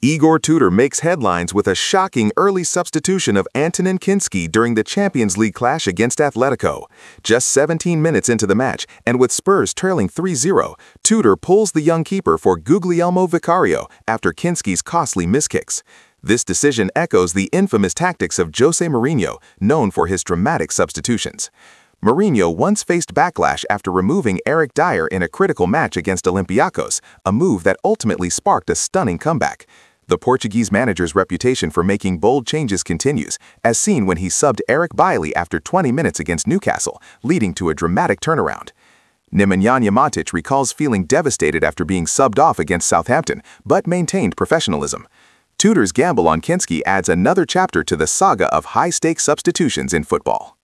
Igor Tudor makes headlines with a shocking early substitution of Antonin Kinski during the Champions League clash against Atletico. Just 17 minutes into the match, and with Spurs trailing 3-0, Tudor pulls the young keeper for Guglielmo Vicario after Kinski's costly miskicks. This decision echoes the infamous tactics of Jose Mourinho, known for his dramatic substitutions. Mourinho once faced backlash after removing Eric Dyer in a critical match against Olympiacos, a move that ultimately sparked a stunning comeback. The Portuguese manager's reputation for making bold changes continues, as seen when he subbed Eric Bailly after 20 minutes against Newcastle, leading to a dramatic turnaround. Nemanja Matic recalls feeling devastated after being subbed off against Southampton, but maintained professionalism. Tudor's gamble on Kinski adds another chapter to the saga of high-stakes substitutions in football.